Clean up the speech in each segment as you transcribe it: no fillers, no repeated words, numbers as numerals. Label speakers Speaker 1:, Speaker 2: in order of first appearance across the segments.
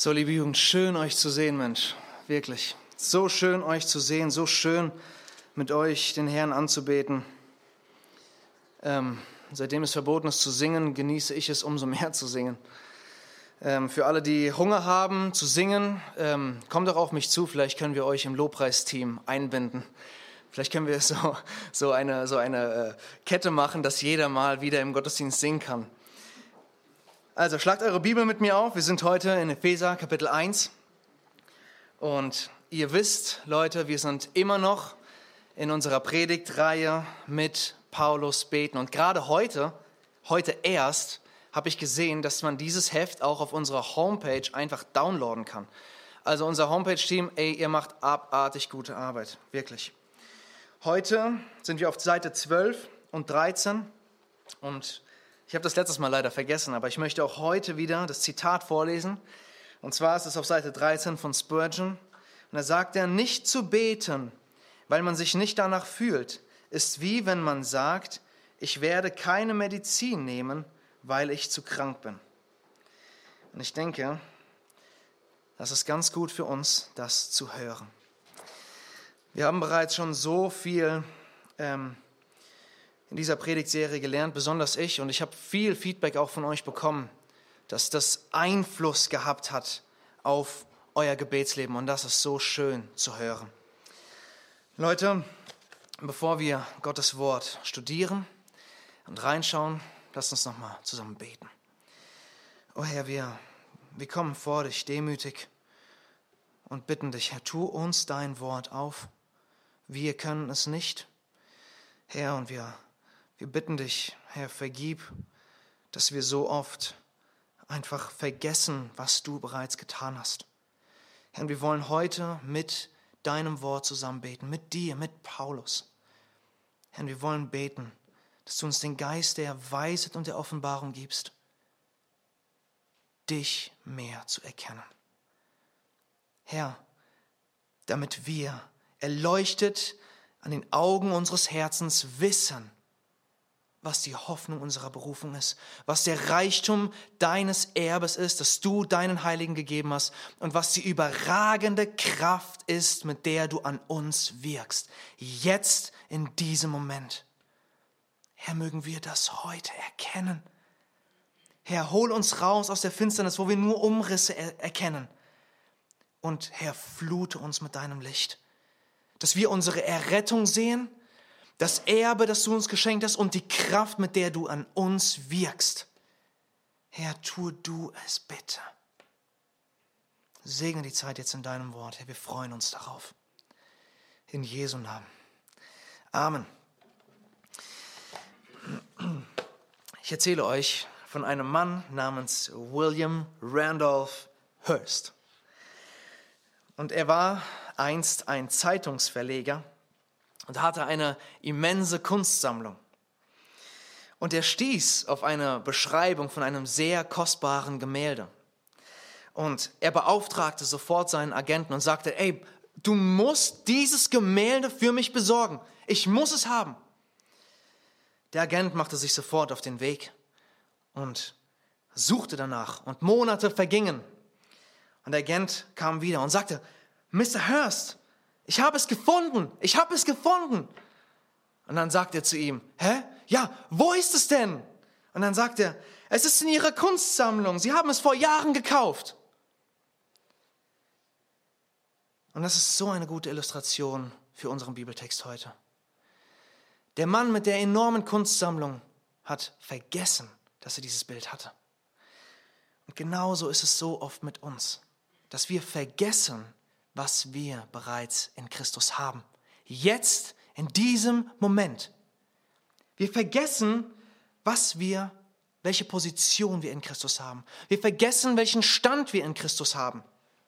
Speaker 1: So, liebe Jugend, schön euch zu sehen, Mensch, wirklich. So schön euch zu sehen, so schön mit euch den Herrn anzubeten. Seitdem es verboten ist zu singen, genieße ich es umso mehr zu singen. Für alle, die Hunger haben zu singen, kommt doch auf mich zu, vielleicht können wir euch im Lobpreisteam einbinden. Vielleicht können wir so eine Kette machen, dass jeder mal wieder im Gottesdienst singen kann. Also schlagt eure Bibel mit mir auf. Wir sind heute in Epheser Kapitel 1. Und ihr wisst, Leute, wir sind immer noch in unserer Predigtreihe mit Paulus beten. Und gerade heute erst, habe ich gesehen, dass man dieses Heft auch auf unserer Homepage einfach downloaden kann. Also unser Homepage-Team, ihr macht abartig gute Arbeit, wirklich. Heute sind wir auf Seite 12 und 13 und ich habe das letztes Mal leider vergessen, aber ich möchte auch heute wieder das Zitat vorlesen. Und zwar ist es auf Seite 13 von Spurgeon. Und da sagt er, nicht zu beten, weil man sich nicht danach fühlt, ist wie wenn man sagt, ich werde keine Medizin nehmen, weil ich zu krank bin. Und ich denke, das ist ganz gut für uns, das zu hören. Wir haben bereits schon so viel in dieser Predigtserie gelernt, besonders ich, und ich habe viel Feedback auch von euch bekommen, dass das Einfluss gehabt hat auf euer Gebetsleben, und das ist so schön zu hören. Leute, bevor wir Gottes Wort studieren und reinschauen, lasst uns nochmal zusammen beten. Oh Herr, wir kommen vor dich demütig und bitten dich, Herr, tu uns dein Wort auf. Wir können es nicht, Herr, und wir bitten dich, Herr, vergib, dass wir so oft einfach vergessen, was du bereits getan hast. Herr, wir wollen heute mit deinem Wort zusammen beten, mit dir, mit Paulus. Herr, wir wollen beten, dass du uns den Geist der Weisheit und der Offenbarung gibst, dich mehr zu erkennen. Herr, damit wir erleuchtet an den Augen unseres Herzens wissen, was die Hoffnung unserer Berufung ist, was der Reichtum deines Erbes ist, das du deinen Heiligen gegeben hast und was die überragende Kraft ist, mit der du an uns wirkst, jetzt in diesem Moment. Herr, mögen wir das heute erkennen. Herr, hol uns raus aus der Finsternis, wo wir nur Umrisse erkennen. Und Herr, flute uns mit deinem Licht, dass wir unsere Errettung sehen, das Erbe, das du uns geschenkt hast und die Kraft, mit der du an uns wirkst. Herr, tue du es bitte. Segne die Zeit jetzt in deinem Wort. Herr, wir freuen uns darauf. In Jesu Namen. Amen. Ich erzähle euch von einem Mann namens William Randolph Hearst. Und er war einst ein Zeitungsverleger und hatte eine immense Kunstsammlung. Und er stieß auf eine Beschreibung von einem sehr kostbaren Gemälde. Und er beauftragte sofort seinen Agenten und sagte, ey, du musst dieses Gemälde für mich besorgen. Ich muss es haben. Der Agent machte sich sofort auf den Weg und suchte danach. Und Monate vergingen. Und der Agent kam wieder und sagte, Mr. Hearst, ich habe es gefunden. Und dann sagt er zu ihm, ja, wo ist es denn? Und dann sagt er, es ist in Ihrer Kunstsammlung. Sie haben es vor Jahren gekauft. Und das ist so eine gute Illustration für unseren Bibeltext heute. Der Mann mit der enormen Kunstsammlung hat vergessen, dass er dieses Bild hatte. Und genauso ist es so oft mit uns, dass wir vergessen, was wir bereits in Christus haben. Jetzt, in diesem Moment. Wir vergessen, welche Position wir in Christus haben. Wir vergessen, welchen Stand wir in Christus haben.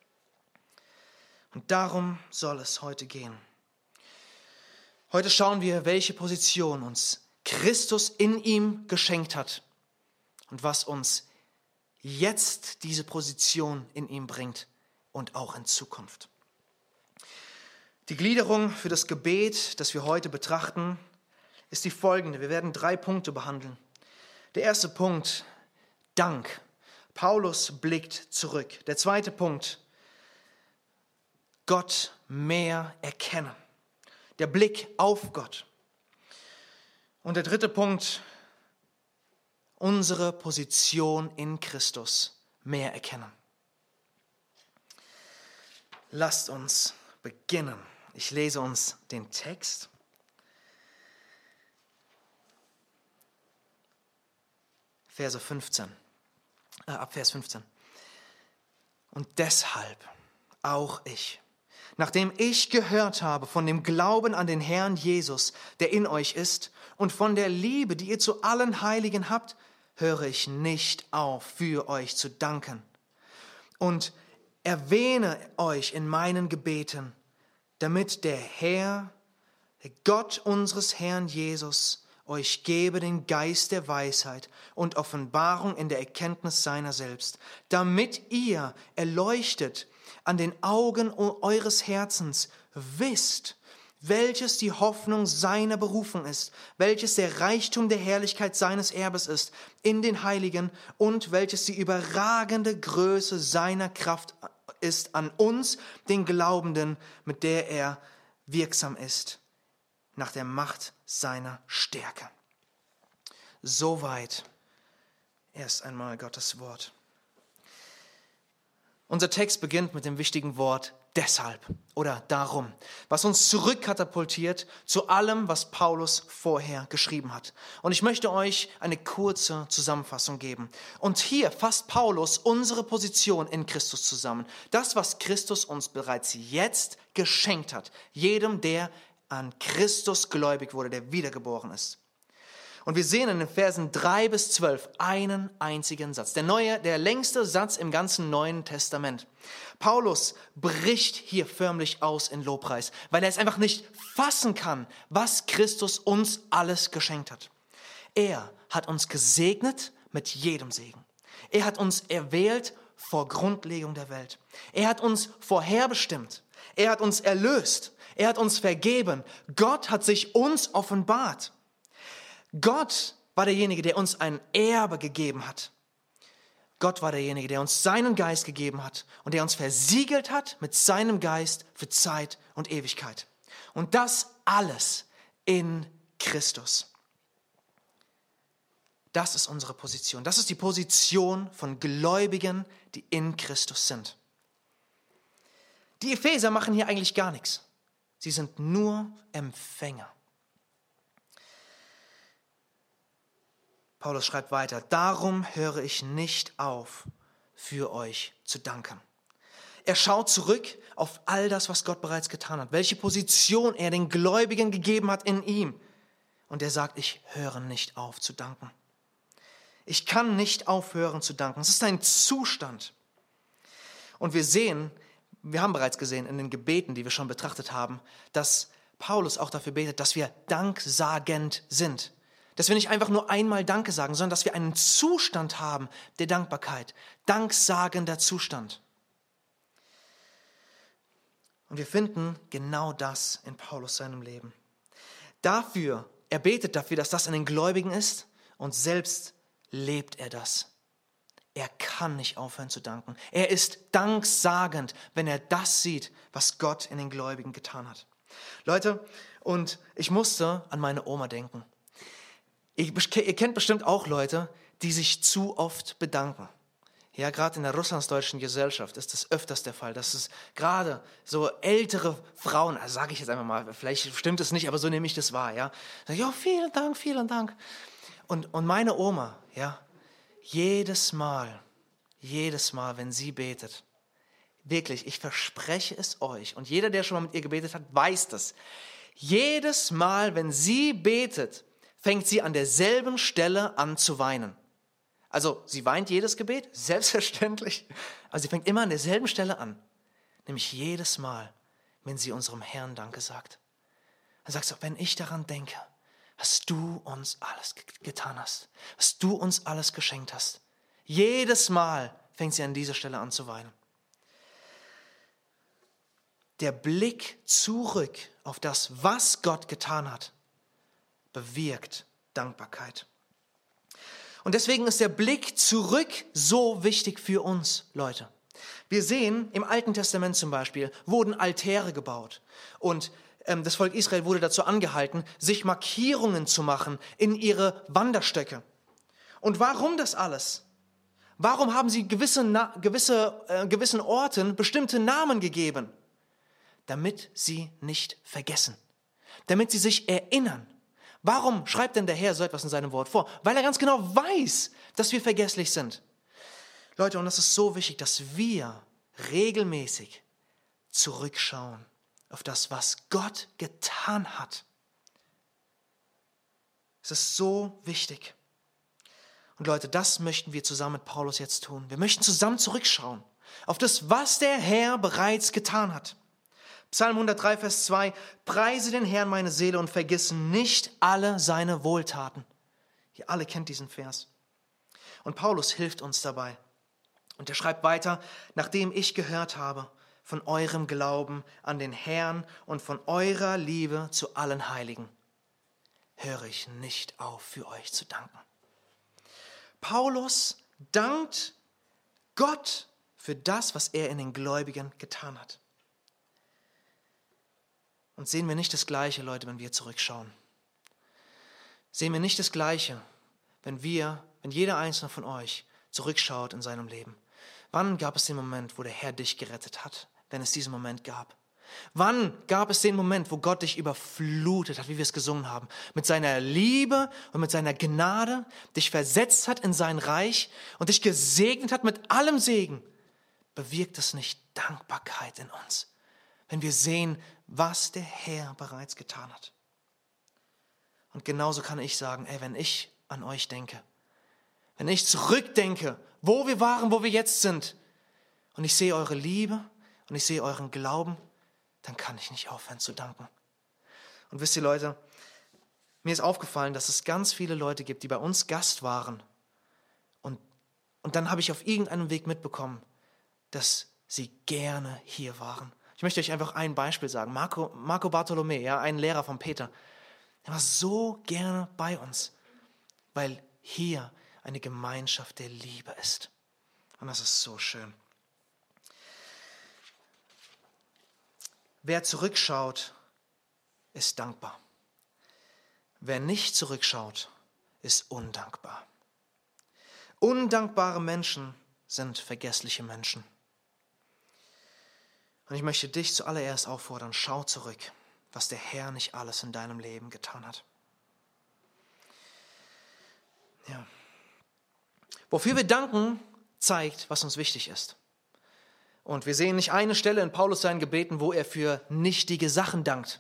Speaker 1: Und darum soll es heute gehen. Heute schauen wir, welche Position uns Christus in ihm geschenkt hat und was uns jetzt diese Position in ihm bringt und auch in Zukunft. Die Gliederung für das Gebet, das wir heute betrachten, ist die folgende. Wir werden 3 Punkte behandeln. Der erste Punkt, Dank. Paulus blickt zurück. Der zweite Punkt, Gott mehr erkennen. Der Blick auf Gott. Und der dritte Punkt, unsere Position in Christus mehr erkennen. Lasst uns beginnen. Ich lese uns den Text. Ab Vers 15. Und deshalb auch ich, nachdem ich gehört habe von dem Glauben an den Herrn Jesus, der in euch ist, und von der Liebe, die ihr zu allen Heiligen habt, höre ich nicht auf, für euch zu danken. Und erwähne euch in meinen Gebeten, damit der Herr, der Gott unseres Herrn Jesus, euch gebe den Geist der Weisheit und Offenbarung in der Erkenntnis seiner selbst, damit ihr erleuchtet an den Augen eures Herzens wisst, welches die Hoffnung seiner Berufung ist, welches der Reichtum der Herrlichkeit seines Erbes ist in den Heiligen und welches die überragende Größe seiner Kraft ist an uns, den Glaubenden, mit der er wirksam ist, nach der Macht seiner Stärke. Soweit erst einmal Gottes Wort. Unser Text beginnt mit dem wichtigen Wort deshalb oder darum, was uns zurückkatapultiert zu allem, was Paulus vorher geschrieben hat. Und ich möchte euch eine kurze Zusammenfassung geben. Und hier fasst Paulus unsere Position in Christus zusammen. Das, was Christus uns bereits jetzt geschenkt hat. Jedem, der an Christus gläubig wurde, der wiedergeboren ist. Und wir sehen in den Versen 3 bis 12 einen einzigen Satz. Der längste Satz im ganzen Neuen Testament. Paulus bricht hier förmlich aus in Lobpreis, weil er es einfach nicht fassen kann, was Christus uns alles geschenkt hat. Er hat uns gesegnet mit jedem Segen. Er hat uns erwählt vor Grundlegung der Welt. Er hat uns vorherbestimmt. Er hat uns erlöst. Er hat uns vergeben. Gott hat sich uns offenbart. Gott war derjenige, der uns ein Erbe gegeben hat. Gott war derjenige, der uns seinen Geist gegeben hat und der uns versiegelt hat mit seinem Geist für Zeit und Ewigkeit. Und das alles in Christus. Das ist unsere Position. Das ist die Position von Gläubigen, die in Christus sind. Die Epheser machen hier eigentlich gar nichts. Sie sind nur Empfänger. Paulus schreibt weiter, darum höre ich nicht auf, für euch zu danken. Er schaut zurück auf all das, was Gott bereits getan hat, welche Position er den Gläubigen gegeben hat in ihm. Und er sagt, ich höre nicht auf zu danken. Ich kann nicht aufhören zu danken. Es ist ein Zustand. Und wir haben bereits gesehen in den Gebeten, die wir schon betrachtet haben, dass Paulus auch dafür betet, dass wir danksagend sind. Dass wir nicht einfach nur einmal Danke sagen, sondern dass wir einen Zustand haben der Dankbarkeit. Danksagender Zustand. Und wir finden genau das in Paulus seinem Leben. Er betet dafür, dass das in den Gläubigen ist und selbst lebt er das. Er kann nicht aufhören zu danken. Er ist danksagend, wenn er das sieht, was Gott in den Gläubigen getan hat. Leute, und ich musste an meine Oma denken. Ihr kennt bestimmt auch Leute, die sich zu oft bedanken. Ja, gerade in der russlandsdeutschen Gesellschaft ist das öfters der Fall, dass es gerade so ältere Frauen, also sage ich jetzt einfach mal, vielleicht stimmt es nicht, aber so nehme ich das wahr, ja. Ja, vielen Dank, vielen Dank. Und meine Oma, ja, jedes Mal, wenn sie betet, wirklich, ich verspreche es euch, und jeder, der schon mal mit ihr gebetet hat, weiß das. Jedes Mal, wenn sie betet, fängt sie an derselben Stelle an zu weinen. Also sie weint jedes Gebet, selbstverständlich, aber sie fängt immer an derselben Stelle an. Nämlich jedes Mal, wenn sie unserem Herrn Danke sagt. Dann sagt sie, wenn ich daran denke, was du uns alles getan hast, was du uns alles geschenkt hast. Jedes Mal fängt sie an dieser Stelle an zu weinen. Der Blick zurück auf das, was Gott getan hat, bewirkt Dankbarkeit. Und deswegen ist der Blick zurück so wichtig für uns, Leute. Wir sehen, im Alten Testament zum Beispiel, wurden Altäre gebaut. Und das Volk Israel wurde dazu angehalten, sich Markierungen zu machen in ihre Wanderstöcke. Und warum das alles? Warum haben sie gewissen Orten bestimmte Namen gegeben? Damit sie nicht vergessen. Damit sie sich erinnern. Warum schreibt denn der Herr so etwas in seinem Wort vor? Weil er ganz genau weiß, dass wir vergesslich sind. Leute, und das ist so wichtig, dass wir regelmäßig zurückschauen auf das, was Gott getan hat. Es ist so wichtig. Und Leute, das möchten wir zusammen mit Paulus jetzt tun. Wir möchten zusammen zurückschauen auf das, was der Herr bereits getan hat. Psalm 103, Vers 2, preise den Herrn meine Seele und vergiss nicht alle seine Wohltaten. Ihr alle kennt diesen Vers. Und Paulus hilft uns dabei. Und er schreibt weiter, nachdem ich gehört habe von eurem Glauben an den Herrn und von eurer Liebe zu allen Heiligen, höre ich nicht auf, für euch zu danken. Paulus dankt Gott für das, was er in den Gläubigen getan hat. Und sehen wir nicht das Gleiche, Leute, wenn wir zurückschauen? Sehen wir nicht das Gleiche, wenn jeder einzelne von euch zurückschaut in seinem Leben? Wann gab es den Moment, wo der Herr dich gerettet hat, wenn es diesen Moment gab? Wann gab es den Moment, wo Gott dich überflutet hat, wie wir es gesungen haben, mit seiner Liebe und mit seiner Gnade, dich versetzt hat in sein Reich und dich gesegnet hat mit allem Segen? Bewirkt es nicht Dankbarkeit in uns, wenn wir sehen, was der Herr bereits getan hat? Und genauso kann ich sagen, wenn ich an euch denke, wenn ich zurückdenke, wo wir waren, wo wir jetzt sind, und ich sehe eure Liebe und ich sehe euren Glauben, dann kann ich nicht aufhören zu danken. Und wisst ihr, Leute, mir ist aufgefallen, dass es ganz viele Leute gibt, die bei uns Gast waren. Und dann habe ich auf irgendeinem Weg mitbekommen, dass sie gerne hier waren. Ich möchte euch einfach ein Beispiel sagen. Marco Bartolomä, ja, ein Lehrer von Peter, der war so gerne bei uns, weil hier eine Gemeinschaft der Liebe ist. Und das ist so schön. Wer zurückschaut, ist dankbar. Wer nicht zurückschaut, ist undankbar. Undankbare Menschen sind vergessliche Menschen. Und ich möchte dich zuallererst auffordern, schau zurück, was der Herr nicht alles in deinem Leben getan hat. Ja. Wofür wir danken, zeigt, was uns wichtig ist. Und wir sehen nicht eine Stelle in Paulus seinen Gebeten, wo er für nichtige Sachen dankt.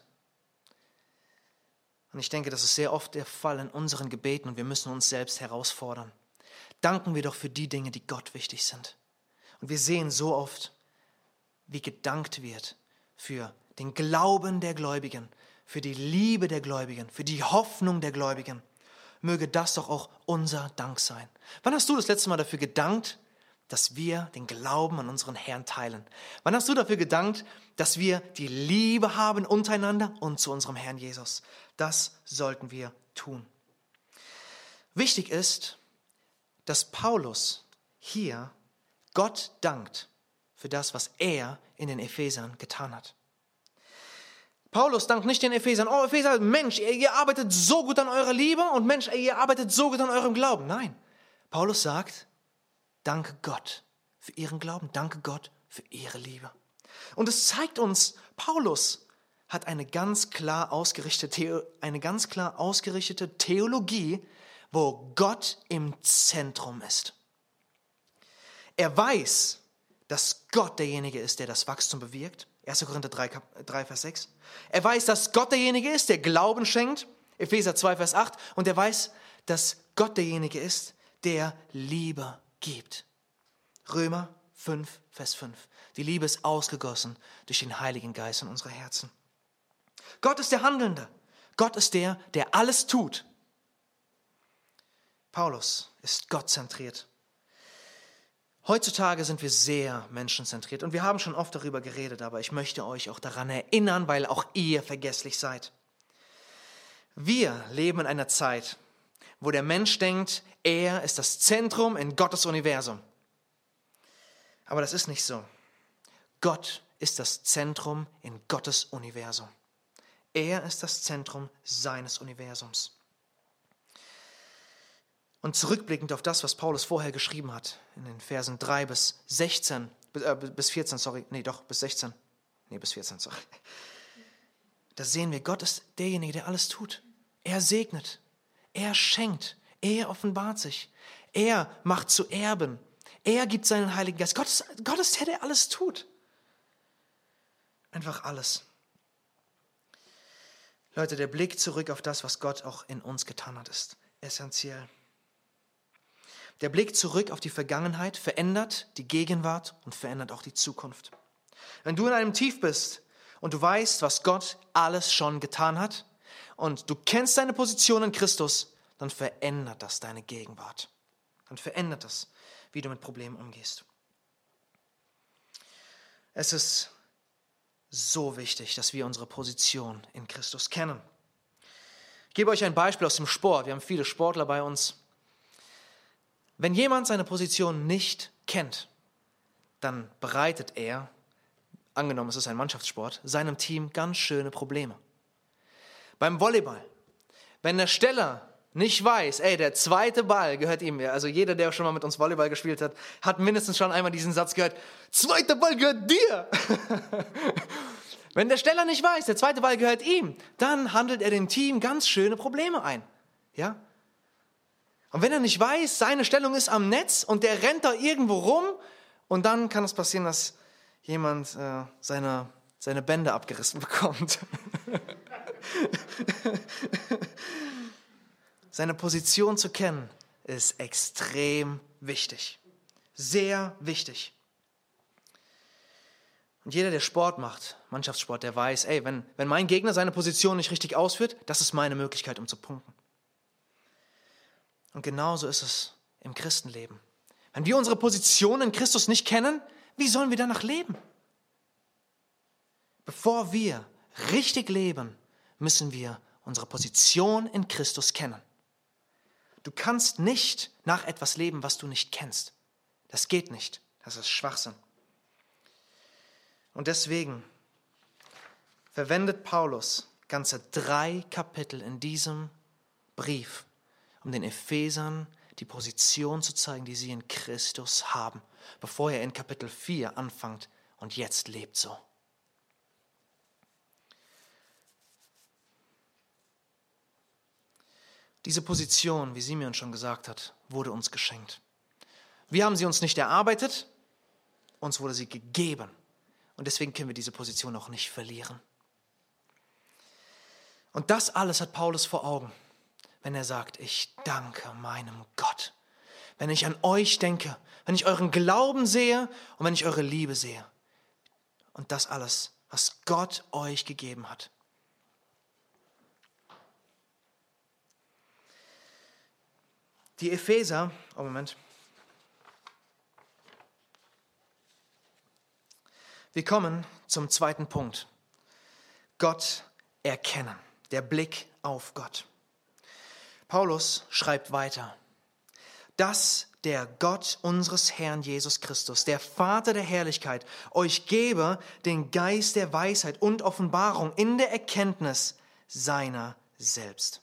Speaker 1: Und ich denke, das ist sehr oft der Fall in unseren Gebeten und wir müssen uns selbst herausfordern. Danken wir doch für die Dinge, die Gott wichtig sind. Und wir sehen so oft, wie gedankt wird für den Glauben der Gläubigen, für die Liebe der Gläubigen, für die Hoffnung der Gläubigen. Möge das doch auch unser Dank sein. Wann hast du das letzte Mal dafür gedankt, dass wir den Glauben an unseren Herrn teilen? Wann hast du dafür gedankt, dass wir die Liebe haben untereinander und zu unserem Herrn Jesus? Das sollten wir tun. Wichtig ist, dass Paulus hier Gott dankt für das, was er in den Ephesern getan hat. Paulus dankt nicht den Ephesern, oh Epheser, Mensch, ihr arbeitet so gut an eurer Liebe und Mensch, ihr arbeitet so gut an eurem Glauben. Nein, Paulus sagt, danke Gott für ihren Glauben, danke Gott für ihre Liebe. Und es zeigt uns, Paulus hat eine ganz klar ausgerichtete Theologie, wo Gott im Zentrum ist. Er weiß, dass Gott derjenige ist, der das Wachstum bewirkt. 1. Korinther 3, Vers 6. Er weiß, dass Gott derjenige ist, der Glauben schenkt. Epheser 2, Vers 8. Und er weiß, dass Gott derjenige ist, der Liebe gibt. Römer 5, Vers 5. Die Liebe ist ausgegossen durch den Heiligen Geist in unsere Herzen. Gott ist der Handelnde. Gott ist der, der alles tut. Paulus ist gottzentriert. Heutzutage sind wir sehr menschenzentriert und wir haben schon oft darüber geredet, aber ich möchte euch auch daran erinnern, weil auch ihr vergesslich seid. Wir leben in einer Zeit, wo der Mensch denkt, er ist das Zentrum in Gottes Universum. Aber das ist nicht so. Gott ist das Zentrum in Gottes Universum. Er ist das Zentrum seines Universums. Und zurückblickend auf das, was Paulus vorher geschrieben hat, in den Versen 3 bis 16, bis 14, bis 16. Bis 14, sorry. Da sehen wir, Gott ist derjenige, der alles tut. Er segnet, er schenkt, er offenbart sich, er macht zu Erben, er gibt seinen Heiligen Geist. Gott ist der, der alles tut. Einfach alles. Leute, der Blick zurück auf das, was Gott auch in uns getan hat, ist essentiell. Der Blick zurück auf die Vergangenheit verändert die Gegenwart und verändert auch die Zukunft. Wenn du in einem Tief bist und du weißt, was Gott alles schon getan hat und du kennst deine Position in Christus, dann verändert das deine Gegenwart. Dann verändert das, wie du mit Problemen umgehst. Es ist so wichtig, dass wir unsere Position in Christus kennen. Ich gebe euch ein Beispiel aus dem Sport. Wir haben viele Sportler bei uns. Wenn jemand seine Position nicht kennt, dann bereitet er, angenommen es ist ein Mannschaftssport, seinem Team ganz schöne Probleme. Beim Volleyball, wenn der Steller nicht weiß, der zweite Ball gehört ihm, also jeder, der schon mal mit uns Volleyball gespielt hat, hat mindestens schon einmal diesen Satz gehört, zweiter Ball gehört dir. Wenn der Steller nicht weiß, der zweite Ball gehört ihm, dann handelt er dem Team ganz schöne Probleme ein. Ja? Und wenn er nicht weiß, seine Stellung ist am Netz und der rennt da irgendwo rum und dann kann es passieren, dass jemand seine Bänder abgerissen bekommt. Seine Position zu kennen ist extrem wichtig. Sehr wichtig. Und jeder, der Sport macht, Mannschaftssport, der weiß, wenn mein Gegner seine Position nicht richtig ausführt, das ist meine Möglichkeit, um zu punkten. Und genauso ist es im Christenleben. Wenn wir unsere Position in Christus nicht kennen, wie sollen wir danach leben? Bevor wir richtig leben, müssen wir unsere Position in Christus kennen. Du kannst nicht nach etwas leben, was du nicht kennst. Das geht nicht. Das ist Schwachsinn. Und deswegen verwendet Paulus ganze 3 Kapitel in diesem Brief, um den Ephesern die Position zu zeigen, die sie in Christus haben, bevor er in Kapitel 4 anfängt und jetzt lebt so. Diese Position, wie Simeon schon gesagt hat, wurde uns geschenkt. Wir haben sie uns nicht erarbeitet, uns wurde sie gegeben. Und deswegen können wir diese Position auch nicht verlieren. Und das alles hat Paulus vor Augen, wenn er sagt, ich danke meinem Gott. Wenn ich an euch denke, wenn ich euren Glauben sehe und wenn ich eure Liebe sehe. Und das alles, was Gott euch gegeben hat. Die Epheser, Wir kommen zum zweiten Punkt. Gott erkennen, der Blick auf Gott. Paulus schreibt weiter, dass der Gott unseres Herrn Jesus Christus, der Vater der Herrlichkeit, euch gebe den Geist der Weisheit und Offenbarung in der Erkenntnis seiner selbst.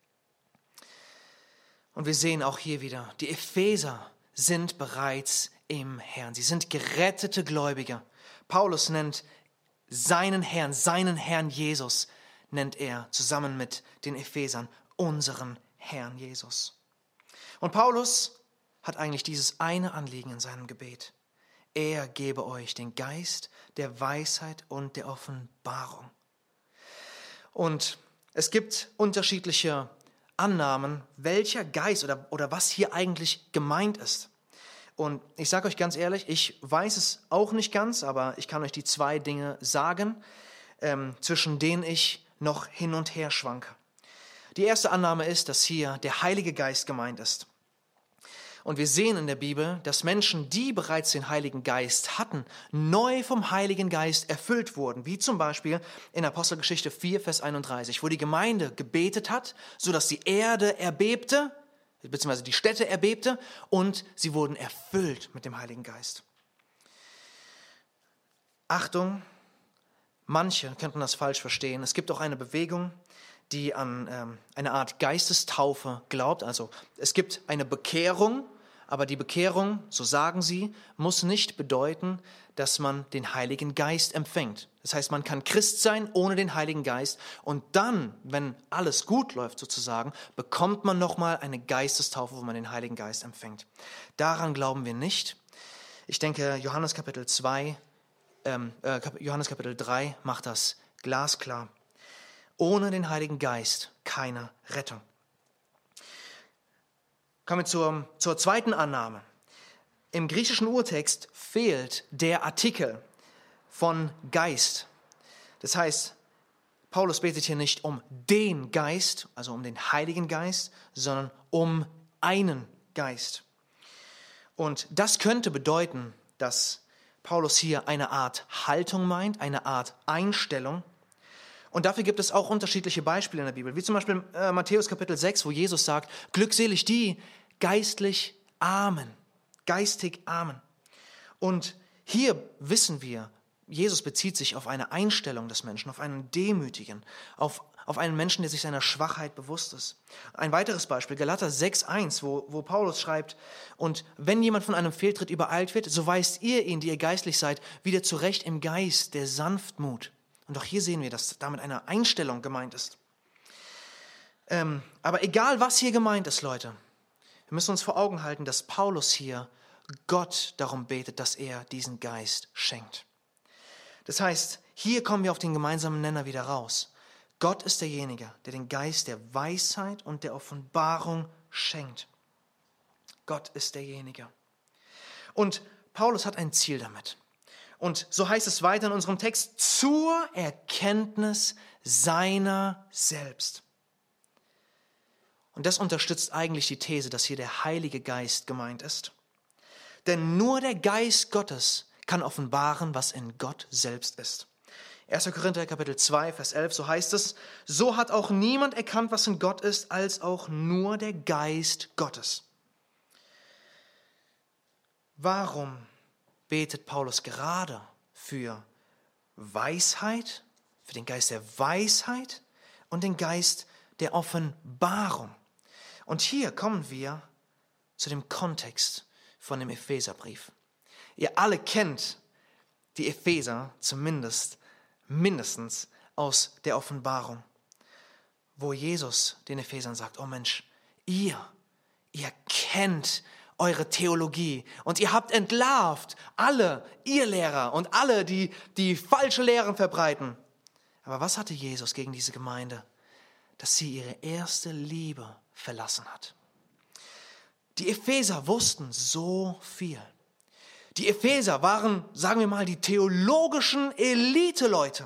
Speaker 1: Und wir sehen auch hier wieder, die Epheser sind bereits im Herrn. Sie sind gerettete Gläubige. Paulus nennt seinen Herrn Jesus, nennt er zusammen mit den Ephesern unseren Herrn Jesus. Und Paulus hat eigentlich dieses eine Anliegen in seinem Gebet. Er gebe euch den Geist der Weisheit und der Offenbarung. Und es gibt unterschiedliche Annahmen, welcher Geist oder was hier eigentlich gemeint ist. Und ich sage euch ganz ehrlich, ich weiß es auch nicht ganz, aber ich kann euch die 2 Dinge sagen, zwischen denen ich noch hin und her schwanke. Die erste Annahme ist, dass hier der Heilige Geist gemeint ist. Und wir sehen in der Bibel, dass Menschen, die bereits den Heiligen Geist hatten, neu vom Heiligen Geist erfüllt wurden. Wie zum Beispiel in Apostelgeschichte 4, Vers 31, wo die Gemeinde gebetet hat, sodass die Erde erbebte beziehungsweise die Stätte erbebte und sie wurden erfüllt mit dem Heiligen Geist. Achtung, manche könnten das falsch verstehen. Es gibt auch eine Bewegung, die an eine Art Geistestaufe glaubt. Also es gibt eine Bekehrung, aber die Bekehrung, so sagen sie, muss nicht bedeuten, dass man den Heiligen Geist empfängt. Das heißt, man kann Christ sein ohne den Heiligen Geist und dann, wenn alles gut läuft sozusagen, bekommt man nochmal eine Geistestaufe, wo man den Heiligen Geist empfängt. Daran glauben wir nicht. Ich denke, Johannes Kapitel 3 macht das glasklar. Ohne den Heiligen Geist keine Rettung. Kommen wir zur zweiten Annahme. Im griechischen Urtext fehlt der Artikel von Geist. Das heißt, Paulus betet hier nicht um den Geist, also um den Heiligen Geist, sondern um einen Geist. Und das könnte bedeuten, dass Paulus hier eine Art Haltung meint, eine Art Einstellung. Und dafür gibt es auch unterschiedliche Beispiele in der Bibel, wie zum Beispiel Matthäus Kapitel 6, wo Jesus sagt, glückselig die geistlich Armen, geistig Armen. Und hier wissen wir, Jesus bezieht sich auf eine Einstellung des Menschen, auf einen Demütigen, auf einen Menschen, der sich seiner Schwachheit bewusst ist. Ein weiteres Beispiel, Galater 6,1, wo Paulus schreibt, und wenn jemand von einem Fehltritt übereilt wird, so weist ihr ihn, die ihr geistlich seid, wieder zurecht im Geist der Sanftmut. Und auch hier sehen wir, dass damit eine Einstellung gemeint ist. Aber egal, was hier gemeint ist, Leute, wir müssen uns vor Augen halten, dass Paulus hier Gott darum betet, dass er diesen Geist schenkt. Das heißt, hier kommen wir auf den gemeinsamen Nenner wieder raus. Gott ist derjenige, der den Geist der Weisheit und der Offenbarung schenkt. Gott ist derjenige. Und Paulus hat ein Ziel damit. Und so heißt es weiter in unserem Text, zur Erkenntnis seiner selbst. Und das unterstützt eigentlich die These, dass hier der Heilige Geist gemeint ist. Denn nur der Geist Gottes kann offenbaren, was in Gott selbst ist. 1. Korinther Kapitel 2, Vers 11, so heißt es, so hat auch niemand erkannt, was in Gott ist, als auch nur der Geist Gottes. Warum betet Paulus gerade für Weisheit, für den Geist der Weisheit und den Geist der Offenbarung? Und hier kommen wir zu dem Kontext von dem Epheserbrief. Ihr alle kennt die Epheser mindestens aus der Offenbarung, wo Jesus den Ephesern sagt, oh Mensch, ihr kennt eure Theologie und ihr habt entlarvt alle Irrlehrer und alle, die falsche Lehren verbreiten. Aber was hatte Jesus gegen diese Gemeinde? Dass sie ihre erste Liebe verlassen hat. Die Epheser wussten so viel. Die Epheser waren, sagen wir mal, die theologischen Elite-Leute.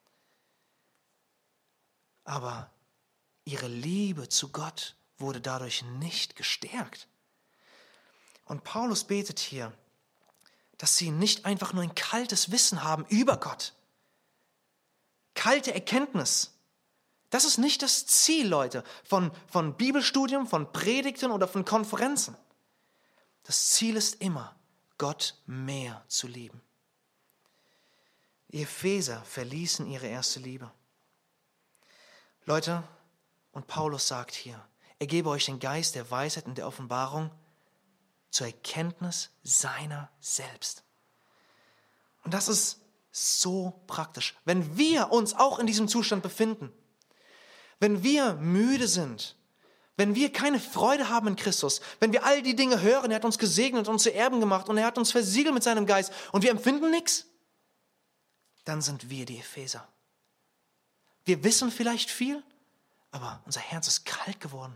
Speaker 1: Aber ihre Liebe zu Gott wurde dadurch nicht gestärkt. Und Paulus betet hier, dass sie nicht einfach nur ein kaltes Wissen haben über Gott. Kalte Erkenntnis. Das ist nicht das Ziel, Leute, von Bibelstudium, von Predigten oder von Konferenzen. Das Ziel ist immer, Gott mehr zu lieben. Die Epheser verließen ihre erste Liebe. Leute, und Paulus sagt hier, er gebe euch den Geist der Weisheit und der Offenbarung zur Erkenntnis seiner selbst. Und das ist so praktisch. Wenn wir uns auch in diesem Zustand befinden, wenn wir müde sind, wenn wir keine Freude haben in Christus, wenn wir all die Dinge hören, er hat uns gesegnet und uns zu Erben gemacht und er hat uns versiegelt mit seinem Geist und wir empfinden nichts, dann sind wir die Epheser. Wir wissen vielleicht viel, aber unser Herz ist kalt geworden.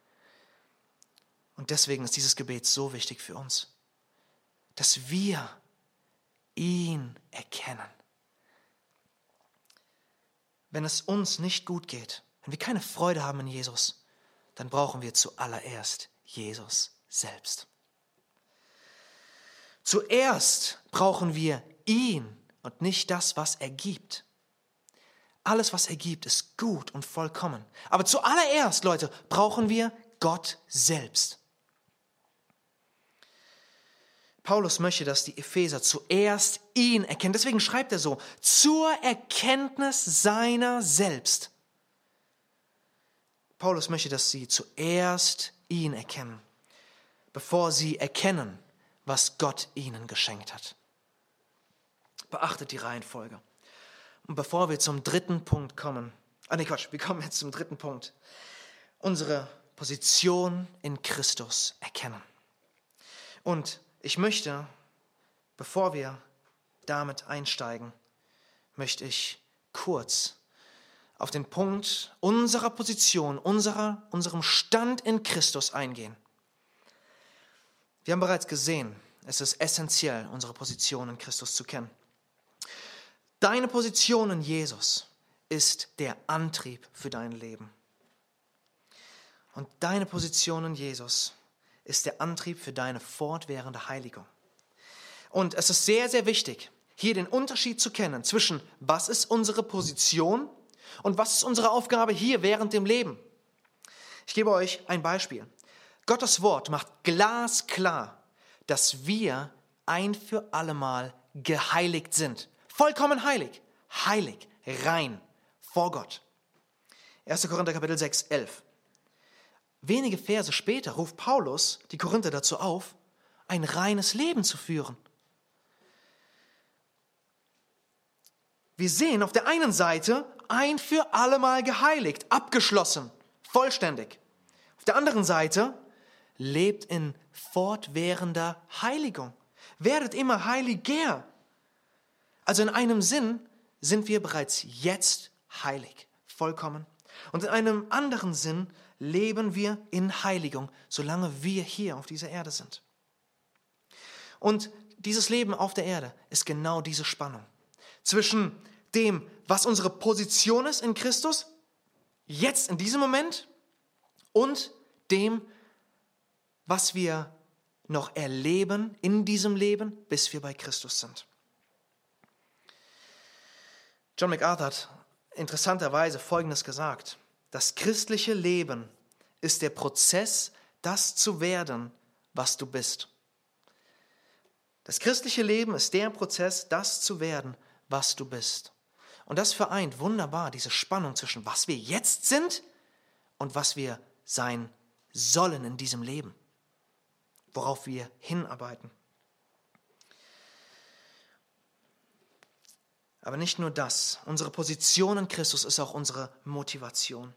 Speaker 1: Und deswegen ist dieses Gebet so wichtig für uns, dass wir ihn erkennen. Wenn es uns nicht gut geht, wenn wir keine Freude haben in Jesus, dann brauchen wir zuallererst Jesus selbst. Zuerst brauchen wir ihn und nicht das, was er gibt. Alles, was er gibt, ist gut und vollkommen. Aber zuallererst, Leute, brauchen wir Gott selbst. Paulus möchte, dass die Epheser zuerst ihn erkennen. Deswegen schreibt er so, zur Erkenntnis seiner selbst. Paulus möchte, dass sie zuerst ihn erkennen, bevor sie erkennen, was Gott ihnen geschenkt hat. Beachtet die Reihenfolge. Und bevor wir zum dritten Punkt kommen, wir kommen jetzt zum dritten Punkt. Unsere Position in Christus erkennen. Und ich möchte, bevor wir damit einsteigen, möchte ich kurz auf den Punkt unserer Position, unserem Stand in Christus eingehen. Wir haben bereits gesehen, es ist essentiell, unsere Position in Christus zu kennen. Deine Position in Jesus ist der Antrieb für dein Leben. Und deine Position in Jesus ist der Antrieb für deine fortwährende Heiligung. Und es ist sehr, sehr wichtig, hier den Unterschied zu kennen zwischen, was ist unsere Position und was ist unsere Aufgabe hier während dem Leben. Ich gebe euch ein Beispiel. Gottes Wort macht glasklar, dass wir ein für allemal geheiligt sind. Vollkommen heilig, rein vor Gott. 1. Korinther Kapitel 6, 11. Wenige Verse später ruft Paulus die Korinther dazu auf, ein reines Leben zu führen. Wir sehen auf der einen Seite ein für allemal geheiligt, abgeschlossen, vollständig. Auf der anderen Seite lebt in fortwährender Heiligung. Werdet immer heiliger. Also in einem Sinn sind wir bereits jetzt heilig, vollkommen. Und in einem anderen Sinn leben wir in Heiligung, solange wir hier auf dieser Erde sind. Und dieses Leben auf der Erde ist genau diese Spannung zwischen dem, was unsere Position ist in Christus, jetzt in diesem Moment, und dem, was wir noch erleben in diesem Leben, bis wir bei Christus sind. John MacArthur hat interessanterweise Folgendes gesagt: Das christliche Leben ist der Prozess, das zu werden, was du bist. Das christliche Leben ist der Prozess, das zu werden, was du bist. Und das vereint wunderbar diese Spannung zwischen was wir jetzt sind und was wir sein sollen in diesem Leben, worauf wir hinarbeiten. Aber nicht nur das, unsere Position in Christus ist auch unsere Motivation.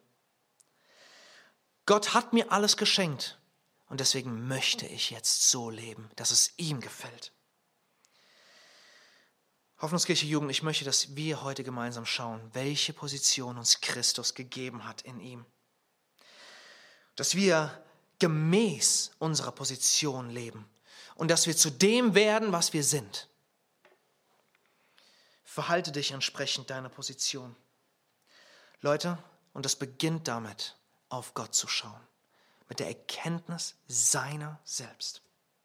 Speaker 1: Gott hat mir alles geschenkt und deswegen möchte ich jetzt so leben, dass es ihm gefällt. Hoffnungskirche Jugend, ich möchte, dass wir heute gemeinsam schauen, welche Position uns Christus gegeben hat in ihm. Dass wir gemäß unserer Position leben und dass wir zu dem werden, was wir sind. Verhalte dich entsprechend deiner Position. Leute, und das beginnt damit, auf Gott zu schauen, mit der Erkenntnis seiner selbst.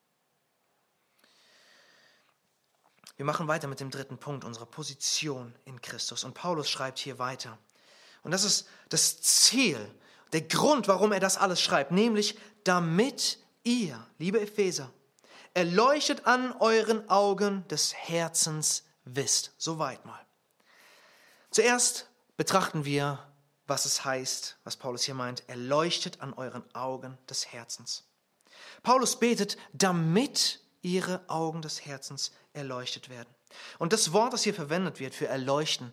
Speaker 1: Wir machen weiter mit dem dritten Punkt, unserer Position in Christus. Und Paulus schreibt hier weiter. Und das ist das Ziel, der Grund, warum er das alles schreibt, nämlich damit ihr, liebe Epheser, erleuchtet an euren Augen des Herzens wisst. Soweit mal. Zuerst betrachten wir, was es heißt, was Paulus hier meint, erleuchtet an euren Augen des Herzens. Paulus betet, damit ihre Augen des Herzens erleuchtet werden. Und das Wort, das hier verwendet wird für erleuchten,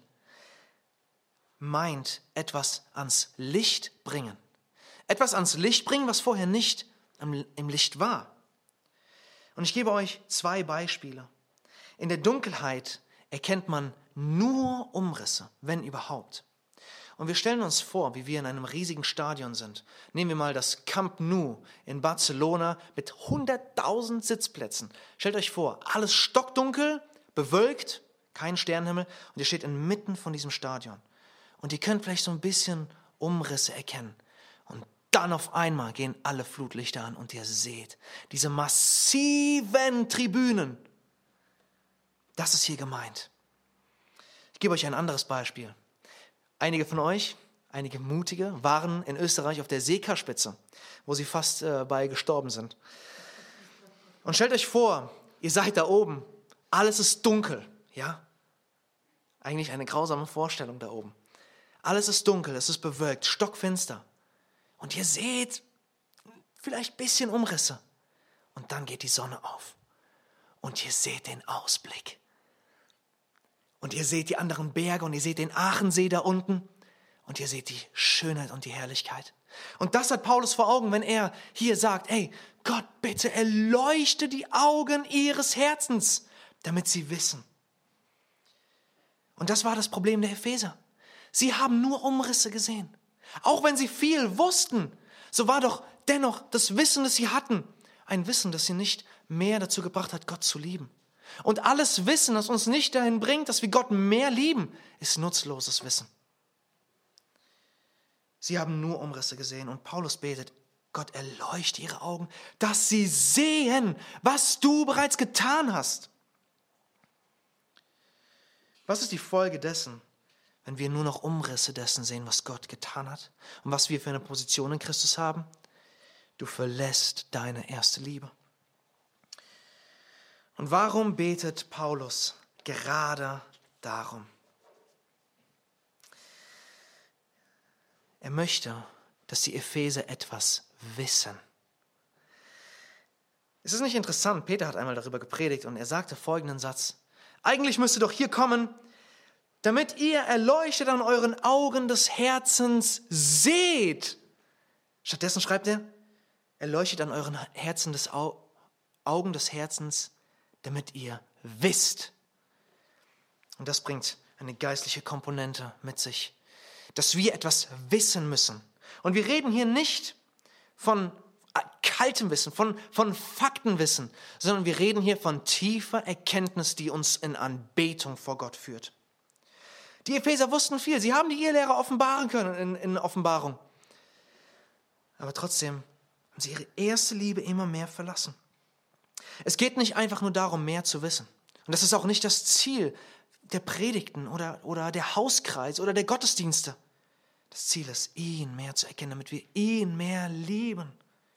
Speaker 1: meint etwas ans Licht bringen. Etwas ans Licht bringen, was vorher nicht im Licht war. Und ich gebe euch 2 Beispiele. In der Dunkelheit erkennt man nur Umrisse, wenn überhaupt. Und wir stellen uns vor, wie wir in einem riesigen Stadion sind. Nehmen wir mal das Camp Nou in Barcelona mit 100.000 Sitzplätzen. Stellt euch vor, alles stockdunkel, bewölkt, kein Sternenhimmel und ihr steht inmitten von diesem Stadion. Und ihr könnt vielleicht so ein bisschen Umrisse erkennen. Und dann auf einmal gehen alle Flutlichter an und ihr seht diese massiven Tribünen. Das ist hier gemeint. Ich gebe euch ein anderes Beispiel. Einige von euch, einige Mutige, waren in Österreich auf der Seka-Spitze, wo sie fast bei gestorben sind. Und stellt euch vor, ihr seid da oben, alles ist dunkel, ja? Eigentlich eine grausame Vorstellung da oben. Alles ist dunkel, es ist bewölkt, stockfinster. Und ihr seht vielleicht ein bisschen Umrisse. Und dann geht die Sonne auf. Und ihr seht den Ausblick. Und ihr seht die anderen Berge und ihr seht den Aachensee da unten. Und ihr seht die Schönheit und die Herrlichkeit. Und das hat Paulus vor Augen, wenn er hier sagt, ey, Gott, bitte erleuchte die Augen ihres Herzens, damit sie wissen. Und das war das Problem der Epheser. Sie haben nur Umrisse gesehen. Auch wenn sie viel wussten, so war doch dennoch das Wissen, das sie hatten, ein Wissen, das sie nicht mehr dazu gebracht hat, Gott zu lieben. Und alles Wissen, das uns nicht dahin bringt, dass wir Gott mehr lieben, ist nutzloses Wissen. Sie haben nur Umrisse gesehen und Paulus betet, Gott erleuchte ihre Augen, dass sie sehen, was du bereits getan hast. Was ist die Folge dessen, wenn wir nur noch Umrisse dessen sehen, was Gott getan hat und was wir für eine Position in Christus haben? Du verlässt deine erste Liebe. Und warum betet Paulus gerade darum? Er möchte, dass die Epheser etwas wissen. Es ist nicht interessant, Peter hat einmal darüber gepredigt und er sagte folgenden Satz. Eigentlich müsste doch hier kommen, damit ihr erleuchtet an euren Augen des Herzens seht. Stattdessen schreibt er, erleuchtet an euren Augen des Herzens, damit ihr wisst. Und das bringt eine geistliche Komponente mit sich, dass wir etwas wissen müssen. Und wir reden hier nicht von kaltem Wissen, von Faktenwissen, sondern wir reden hier von tiefer Erkenntnis, die uns in Anbetung vor Gott führt. Die Epheser wussten viel, sie haben die Irrlehre offenbaren können in Offenbarung. Aber trotzdem haben sie ihre erste Liebe immer mehr verlassen. Es geht nicht einfach nur darum, mehr zu wissen. Und das ist auch nicht das Ziel der Predigten oder der Hauskreise oder der Gottesdienste. Das Ziel ist, ihn mehr zu erkennen, damit wir ihn mehr lieben.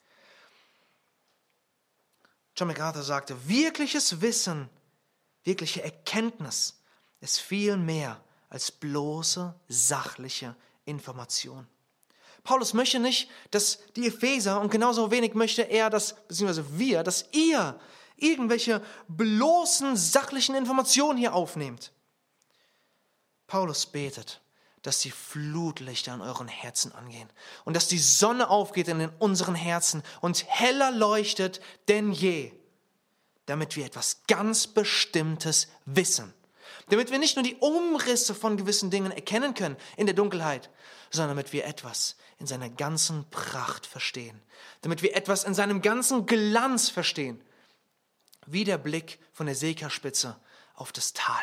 Speaker 1: John MacArthur sagte, wirkliches Wissen, wirkliche Erkenntnis ist viel mehr als bloße sachliche Information. Paulus möchte nicht, dass die Epheser, und genauso wenig möchte er, beziehungsweise wir, dass ihr irgendwelche bloßen sachlichen Informationen hier aufnehmt. Paulus betet, dass die Flutlichter in euren Herzen angehen und dass die Sonne aufgeht in unseren Herzen und heller leuchtet denn je, damit wir etwas ganz Bestimmtes wissen. Damit wir nicht nur die Umrisse von gewissen Dingen erkennen können in der Dunkelheit, sondern damit wir etwas in seiner ganzen Pracht verstehen. Damit wir etwas in seinem ganzen Glanz verstehen. Wie der Blick von der Seka-Spitze auf das Tal.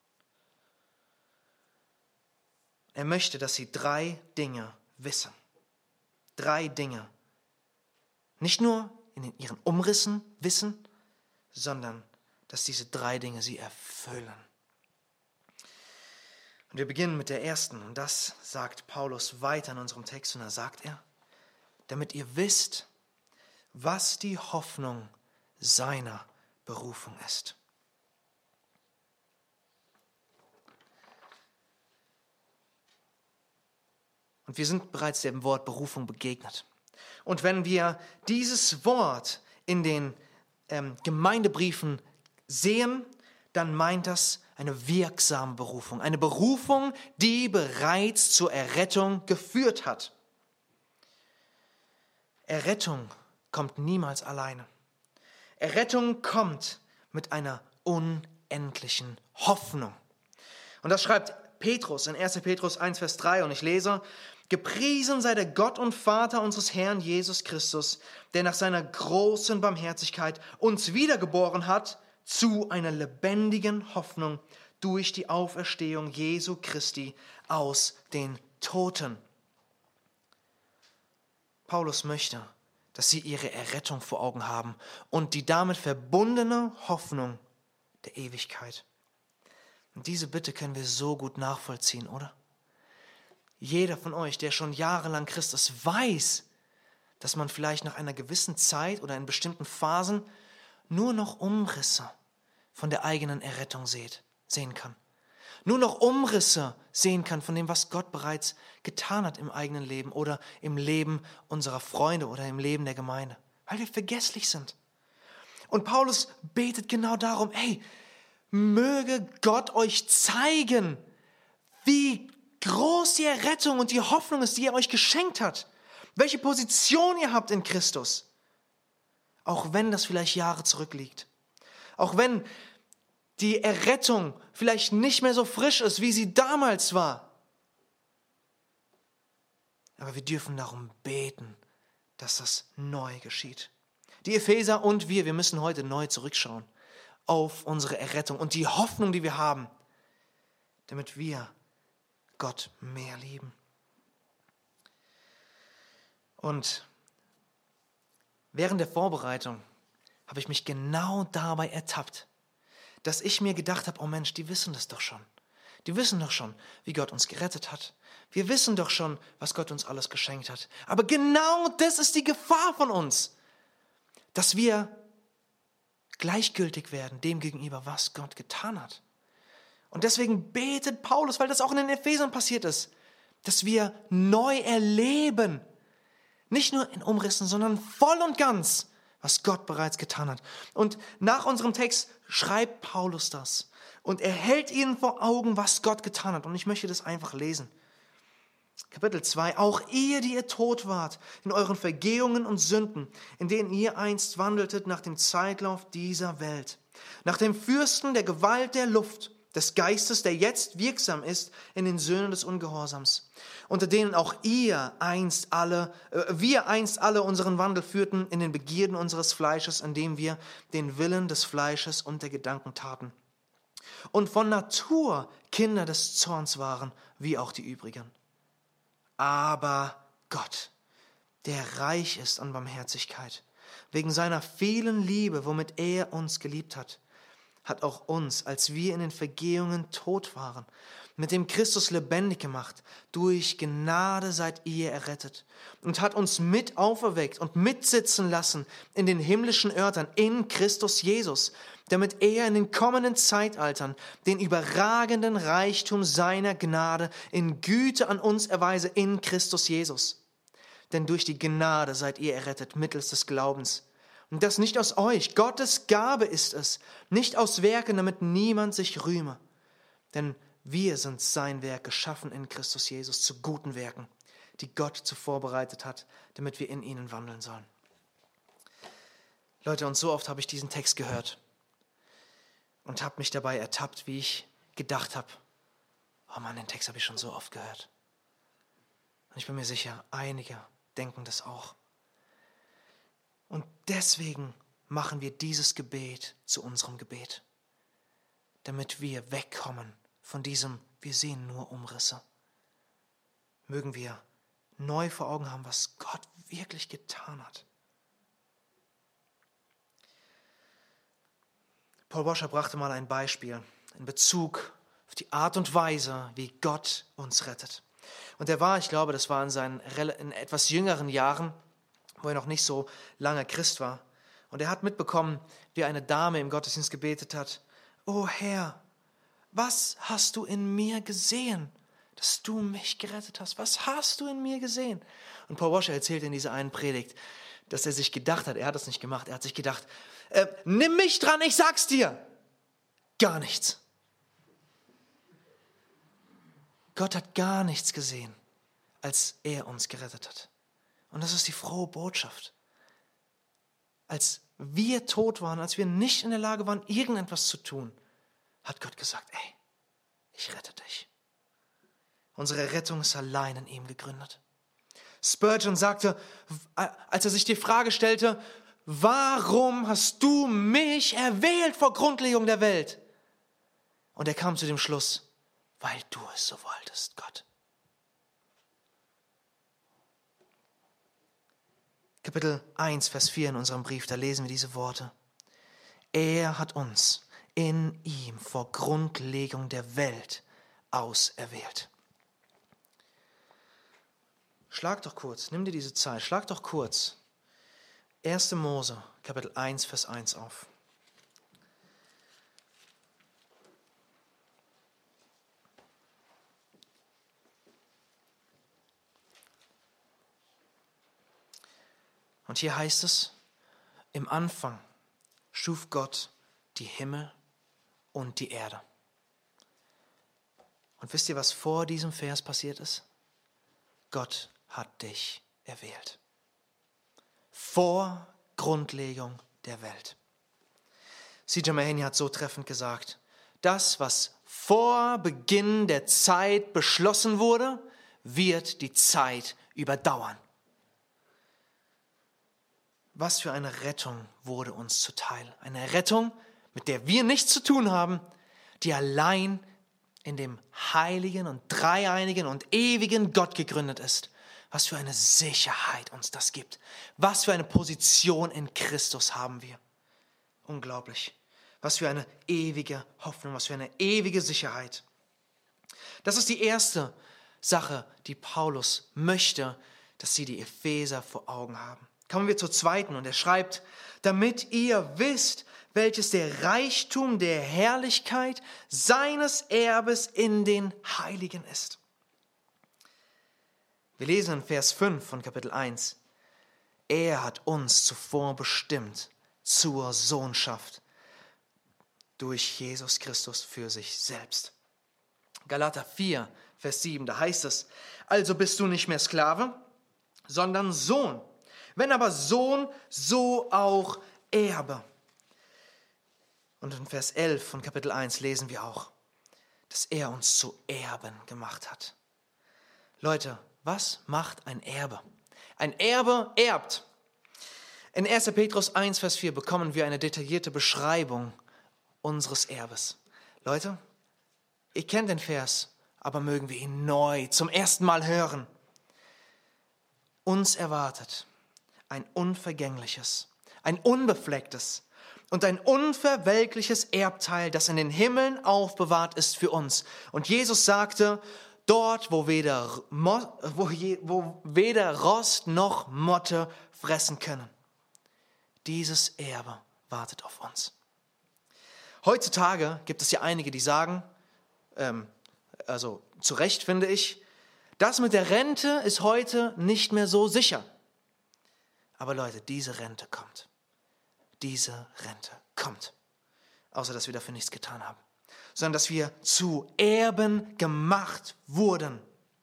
Speaker 1: Er möchte, dass sie 3 Dinge wissen. 3 Dinge. Nicht nur in ihren Umrissen wissen, sondern dass diese 3 Dinge sie erfüllen. Und wir beginnen mit der ersten. Und das sagt Paulus weiter in unserem Text. Und da sagt er, damit ihr wisst, was die Hoffnung seiner Berufung ist. Und wir sind bereits dem Wort Berufung begegnet. Und wenn wir dieses Wort in den Gemeindebriefen sehen, dann meint das eine wirksame Berufung. Eine Berufung, die bereits zur Errettung geführt hat. Errettung kommt niemals alleine. Errettung kommt mit einer unendlichen Hoffnung. Und das schreibt Petrus in 1. Petrus 1, Vers 3. Und ich lese, gepriesen sei der Gott und Vater unseres Herrn Jesus Christus, der nach seiner großen Barmherzigkeit uns wiedergeboren hat zu einer lebendigen Hoffnung durch die Auferstehung Jesu Christi aus den Toten. Paulus möchte, dass sie ihre Errettung vor Augen haben und die damit verbundene Hoffnung der Ewigkeit. Und diese Bitte können wir so gut nachvollziehen, oder? Jeder von euch, der schon jahrelang Christ ist, weiß, dass man vielleicht nach einer gewissen Zeit oder in bestimmten Phasen nur noch Umrisse von der eigenen Errettung sehen kann. Nur noch Umrisse sehen kann von dem, was Gott bereits getan hat im eigenen Leben oder im Leben unserer Freunde oder im Leben der Gemeinde, weil wir vergesslich sind. Und Paulus betet genau darum, möge Gott euch zeigen, wie groß die Errettung und die Hoffnung ist, die er euch geschenkt hat. Welche Position ihr habt in Christus. Auch wenn das vielleicht Jahre zurückliegt. Auch wenn die Errettung vielleicht nicht mehr so frisch ist, wie sie damals war. Aber wir dürfen darum beten, dass das neu geschieht. Die Epheser und wir müssen heute neu zurückschauen auf unsere Errettung und die Hoffnung, die wir haben, damit wir Gott mehr lieben. Und während der Vorbereitung habe ich mich genau dabei ertappt, dass ich mir gedacht habe, oh Mensch, die wissen das doch schon. Die wissen doch schon, wie Gott uns gerettet hat. Wir wissen doch schon, was Gott uns alles geschenkt hat. Aber genau das ist die Gefahr von uns, dass wir gleichgültig werden dem gegenüber, was Gott getan hat. Und deswegen betet Paulus, weil das auch in den Ephesern passiert ist, dass wir neu erleben, nicht nur in Umrissen, sondern voll und ganz, was Gott bereits getan hat. Und nach unserem Text schreibt Paulus das. Und er hält ihnen vor Augen, was Gott getan hat. Und ich möchte das einfach lesen. Kapitel 2. Auch ihr, die ihr tot wart, in euren Vergehungen und Sünden, in denen ihr einst wandeltet nach dem Zeitlauf dieser Welt, nach dem Fürsten der Gewalt der Luft, des Geistes, der jetzt wirksam ist in den Söhnen des Ungehorsams, unter denen auch wir einst alle unseren Wandel führten in den Begierden unseres Fleisches, indem wir den Willen des Fleisches und der Gedanken taten. Und von Natur Kinder des Zorns waren, wie auch die übrigen. Aber Gott, der reich ist an Barmherzigkeit, wegen seiner vielen Liebe, womit er uns geliebt hat auch uns, als wir in den Vergehungen tot waren, mit dem Christus lebendig gemacht. Durch Gnade seid ihr errettet und hat uns mit auferweckt und mitsitzen lassen in den himmlischen Örtern in Christus Jesus, damit er in den kommenden Zeitaltern den überragenden Reichtum seiner Gnade in Güte an uns erweise in Christus Jesus. Denn durch die Gnade seid ihr errettet mittels des Glaubens. Und das nicht aus euch, Gottes Gabe ist es, nicht aus Werken, damit niemand sich rühme. Denn wir sind sein Werk, geschaffen in Christus Jesus zu guten Werken, die Gott zuvor bereitet hat, damit wir in ihnen wandeln sollen. Leute, und so oft habe ich diesen Text gehört und habe mich dabei ertappt, wie ich gedacht habe, oh Mann, den Text habe ich schon so oft gehört. Und ich bin mir sicher, einige denken das auch. Und deswegen machen wir dieses Gebet zu unserem Gebet, damit wir wegkommen von diesem, wir sehen nur Umrisse. Mögen wir neu vor Augen haben, was Gott wirklich getan hat. Paul Washer brachte mal ein Beispiel in Bezug auf die Art und Weise, wie Gott uns rettet. Und ich glaube, das war in seinen in etwas jüngeren Jahren, wo er noch nicht so lange Christ war. Und er hat mitbekommen, wie eine Dame im Gottesdienst gebetet hat: O Herr, was hast du in mir gesehen, dass du mich gerettet hast? Was hast du in mir gesehen? Und Paul Washer erzählt in dieser einen Predigt, dass er sich gedacht hat, er hat das nicht gemacht, er hat sich gedacht, nimm mich dran, ich sag's dir. Gar nichts. Gott hat gar nichts gesehen, als er uns gerettet hat. Und das ist die frohe Botschaft. Als wir tot waren, als wir nicht in der Lage waren, irgendetwas zu tun, hat Gott gesagt, ich rette dich. Unsere Rettung ist allein in ihm gegründet. Spurgeon sagte, als er sich die Frage stellte, warum hast du mich erwählt vor Grundlegung der Welt? Und er kam zu dem Schluss, weil du es so wolltest, Gott. Kapitel 1, Vers 4 in unserem Brief, da lesen wir diese Worte. Er hat uns in ihm vor Grundlegung der Welt auserwählt. Schlag doch kurz, nimm dir diese Zeit, schlag doch kurz 1. Mose, Kapitel 1, Vers 1 auf. Und hier heißt es, im Anfang schuf Gott die Himmel und die Erde. Und wisst ihr, was vor diesem Vers passiert ist? Gott hat dich erwählt. Vor Grundlegung der Welt. C.J. Mahaney hat so treffend gesagt, das, was vor Beginn der Zeit beschlossen wurde, wird die Zeit überdauern. Was für eine Rettung wurde uns zuteil. Eine Rettung, mit der wir nichts zu tun haben, die allein in dem heiligen und dreieinigen und ewigen Gott gegründet ist. Was für eine Sicherheit uns das gibt. Was für eine Position in Christus haben wir. Unglaublich. Was für eine ewige Hoffnung, was für eine ewige Sicherheit. Das ist die erste Sache, die Paulus möchte, dass sie die Epheser vor Augen haben. Kommen wir zur zweiten und er schreibt, damit ihr wisst, welches der Reichtum der Herrlichkeit seines Erbes in den Heiligen ist. Wir lesen in Vers 5 von Kapitel 1. Er hat uns zuvor bestimmt zur Sohnschaft durch Jesus Christus für sich selbst. Galater 4, Vers 7, da heißt es, also bist du nicht mehr Sklave, sondern Sohn. Wenn aber Sohn, so auch Erbe. Und in Vers 11 von Kapitel 1 lesen wir auch, dass er uns zu Erben gemacht hat. Leute, was macht ein Erbe? Ein Erbe erbt. In 1. Petrus 1, Vers 4 bekommen wir eine detaillierte Beschreibung unseres Erbes. Leute, ihr kennt den Vers, aber mögen wir ihn neu zum ersten Mal hören. Uns erwartet ein unvergängliches, ein unbeflecktes und ein unverwelkliches Erbteil, das in den Himmeln aufbewahrt ist für uns. Und Jesus sagte, dort, wo weder Rost noch Motte fressen können. Dieses Erbe wartet auf uns. Heutzutage gibt es ja einige, die sagen, also zu Recht finde ich, das mit der Rente ist heute nicht mehr so sicher. Aber Leute, diese Rente kommt. Diese Rente kommt. Außer, dass wir dafür nichts getan haben. Sondern, dass wir zu Erben gemacht wurden.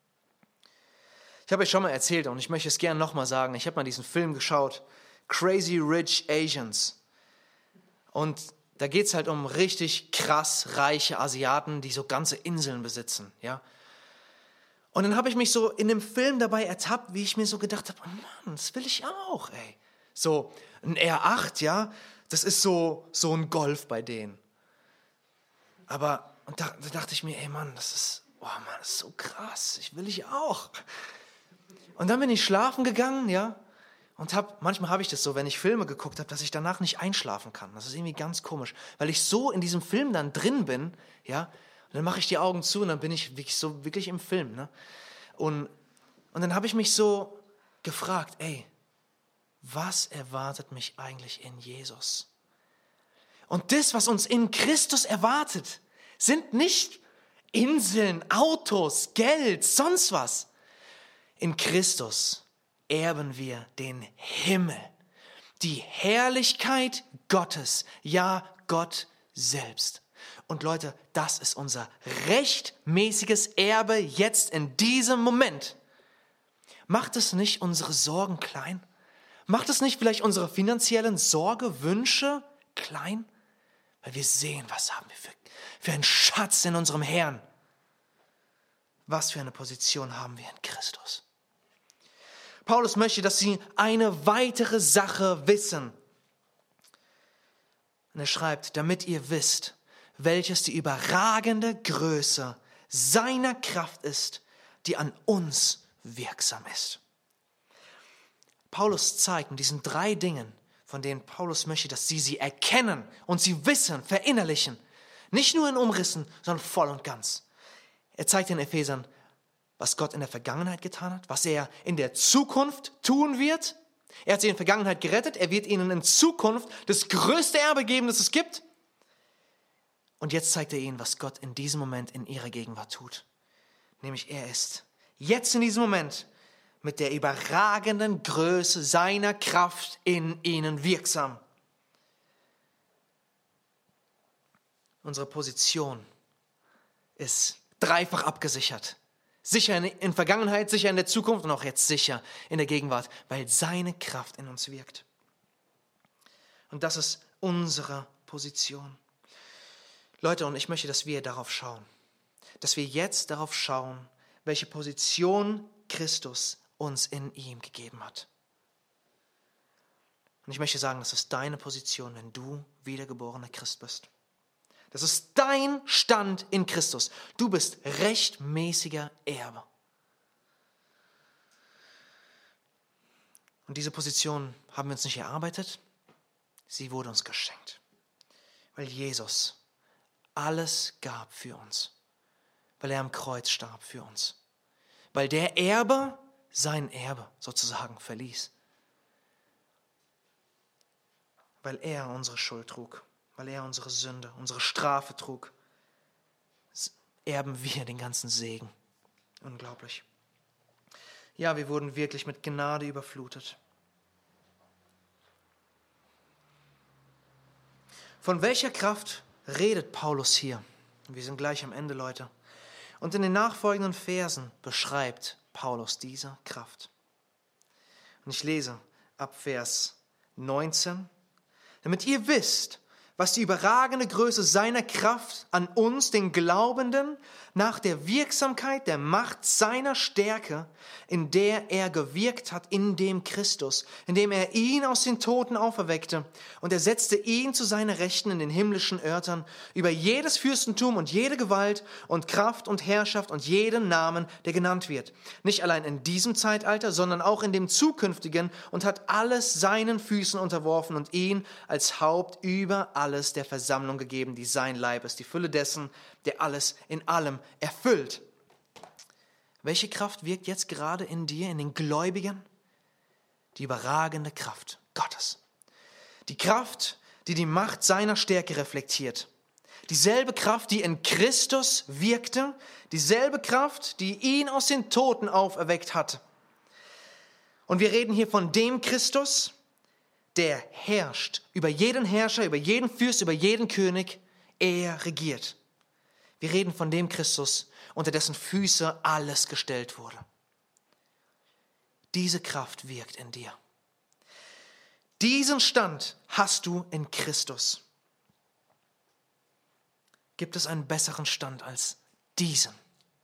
Speaker 1: Ich habe euch schon mal erzählt und ich möchte es gerne nochmal sagen. Ich habe mal diesen Film geschaut, Crazy Rich Asians. Und da geht es halt um richtig krass reiche Asiaten, die so ganze Inseln besitzen. Ja? Und dann habe ich mich so in dem Film dabei ertappt, wie ich mir so gedacht habe, oh Mann, das will ich auch, ey. So ein R8, ja, das ist so ein Golf bei denen. Aber, und da dachte ich mir, ey Mann, das ist so krass, will ich auch. Und dann bin ich schlafen gegangen, ja, und manchmal habe ich das so, wenn ich Filme geguckt habe, dass ich danach nicht einschlafen kann. Das ist irgendwie ganz komisch, weil ich so in diesem Film dann drin bin, ja, und dann mache ich die Augen zu und dann bin ich wirklich im Film, ne? Und dann habe ich mich so gefragt, ey, was erwartet mich eigentlich in Jesus? Und das, was uns in Christus erwartet, sind nicht Inseln, Autos, Geld, sonst was. In Christus erben wir den Himmel, die Herrlichkeit Gottes, ja, Gott selbst. Und Leute, das ist unser rechtmäßiges Erbe jetzt in diesem Moment. Macht es nicht unsere Sorgen klein? Macht es nicht vielleicht unsere finanziellen Wünsche klein? Weil wir sehen, was haben wir für einen Schatz in unserem Herrn. Was für eine Position haben wir in Christus. Paulus möchte, dass sie eine weitere Sache wissen. Und er schreibt, damit ihr wisst, welches die überragende Größe seiner Kraft ist, die an uns wirksam ist. Paulus zeigt in diesen 3 Dingen, von denen Paulus möchte, dass sie erkennen und sie wissen, verinnerlichen. Nicht nur in Umrissen, sondern voll und ganz. Er zeigt den Ephesern, was Gott in der Vergangenheit getan hat, was er in der Zukunft tun wird. Er hat sie in der Vergangenheit gerettet, er wird ihnen in Zukunft das größte Erbe geben, das es gibt. Und jetzt zeigt er ihnen, was Gott in diesem Moment in ihrer Gegenwart tut. Nämlich er ist jetzt in diesem Moment mit der überragenden Größe seiner Kraft in ihnen wirksam. Unsere Position ist dreifach abgesichert. Sicher in Vergangenheit, sicher in der Zukunft und auch jetzt sicher in der Gegenwart, weil seine Kraft in uns wirkt. Und das ist unsere Position. Leute, und ich möchte, dass wir darauf schauen. Dass wir jetzt darauf schauen, welche Position Christus uns in ihm gegeben hat. Und ich möchte sagen, das ist deine Position, wenn du wiedergeborener Christ bist. Das ist dein Stand in Christus. Du bist rechtmäßiger Erbe. Und diese Position haben wir uns nicht erarbeitet, sie wurde uns geschenkt. Weil Jesus alles gab für uns. Weil er am Kreuz starb für uns. Weil der Erbe sein Erbe sozusagen verließ. Weil er unsere Schuld trug. Weil er unsere Sünde, unsere Strafe trug, erben wir den ganzen Segen. Unglaublich. Ja, wir wurden wirklich mit Gnade überflutet. Von welcher Kraft redet Paulus hier? Wir sind gleich am Ende, Leute. Und in den nachfolgenden Versen beschreibt Paulus diese Kraft. Und ich lese ab Vers 19. Damit ihr wisst, was die überragende Größe seiner Kraft an uns, den Glaubenden, nach der Wirksamkeit der Macht seiner Stärke, in der er gewirkt hat, in dem Christus, indem er ihn aus den Toten auferweckte und er setzte ihn zu seiner Rechten in den himmlischen Örtern über jedes Fürstentum und jede Gewalt und Kraft und Herrschaft und jeden Namen, der genannt wird. Nicht allein in diesem Zeitalter, sondern auch in dem zukünftigen und hat alles seinen Füßen unterworfen und ihn als Haupt über alles der Versammlung gegeben, die sein Leib ist, die Fülle dessen, der alles in allem erfüllt. Welche Kraft wirkt jetzt gerade in dir, in den Gläubigen? Die überragende Kraft Gottes. Die Kraft, die die Macht seiner Stärke reflektiert. Dieselbe Kraft, die in Christus wirkte, dieselbe Kraft, die ihn aus den Toten auferweckt hat. Und wir reden hier von dem Christus, der herrscht über jeden Herrscher, über jeden Fürst, über jeden König. Er regiert. Wir reden von dem Christus, unter dessen Füße alles gestellt wurde. Diese Kraft wirkt in dir. Diesen Stand hast du in Christus. Gibt es einen besseren Stand als diesen?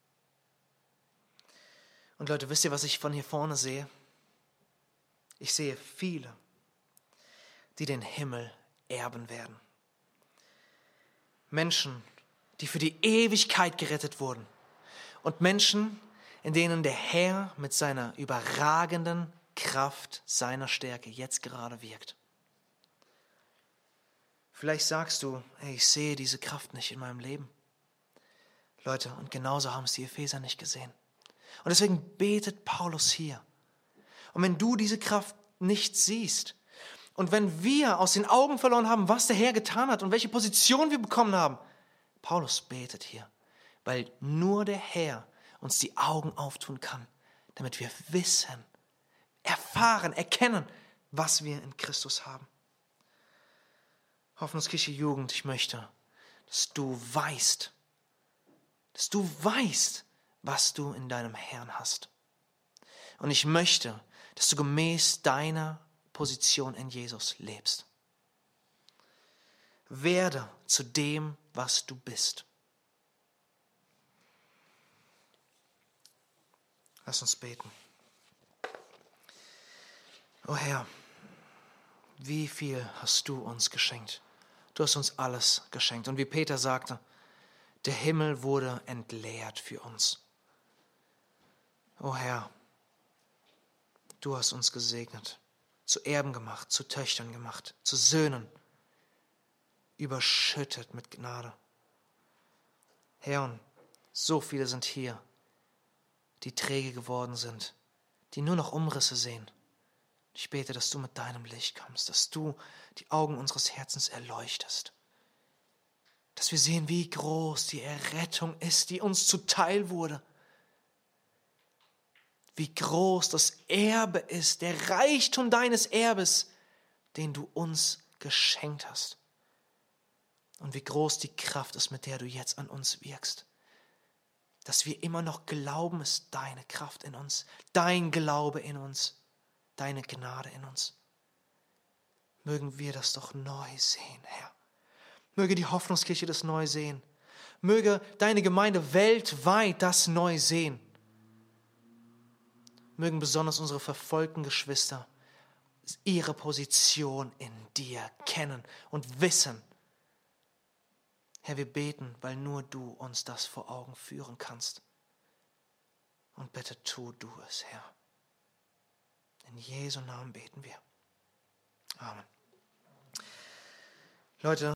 Speaker 1: Und Leute, wisst ihr, was ich von hier vorne sehe? Ich sehe viele, die den Himmel erben werden. Menschen, die für die Ewigkeit gerettet wurden. Und Menschen, in denen der Herr mit seiner überragenden Kraft, seiner Stärke jetzt gerade wirkt. Vielleicht sagst du, hey, ich sehe diese Kraft nicht in meinem Leben. Leute, und genauso haben es die Epheser nicht gesehen. Und deswegen betet Paulus hier. Und wenn du diese Kraft nicht siehst, und wenn wir aus den Augen verloren haben, was der Herr getan hat und welche Position wir bekommen haben, Paulus betet hier, weil nur der Herr uns die Augen auftun kann, damit wir wissen, erfahren, erkennen, was wir in Christus haben. Hoffnungskirche Jugend, ich möchte, dass du weißt, was du in deinem Herrn hast. Und ich möchte, dass du gemäß deiner Position in Jesus lebst. Werde zu dem, was du bist. Lass uns beten. O Herr, wie viel hast du uns geschenkt? Du hast uns alles geschenkt. Und wie Peter sagte, der Himmel wurde entleert für uns. O Herr, du hast uns gesegnet, zu Erben gemacht, zu Töchtern gemacht, zu Söhnen, überschüttet mit Gnade. Herr, und so viele sind hier, die träge geworden sind, die nur noch Umrisse sehen. Ich bete, dass du mit deinem Licht kommst, dass du die Augen unseres Herzens erleuchtest, dass wir sehen, wie groß die Errettung ist, die uns zuteil wurde, wie groß das Erbe ist, der Reichtum deines Erbes, den du uns geschenkt hast. Und wie groß die Kraft ist, mit der du jetzt an uns wirkst. Dass wir immer noch glauben, ist deine Kraft in uns, dein Glaube in uns, deine Gnade in uns. Mögen wir das doch neu sehen, Herr. Möge die Hoffnungskirche das neu sehen. Möge deine Gemeinde weltweit das neu sehen. Mögen besonders unsere verfolgten Geschwister ihre Position in dir kennen und wissen. Herr, wir beten, weil nur du uns das vor Augen führen kannst. Und bitte tu du es, Herr. In Jesu Namen beten wir. Amen. Leute,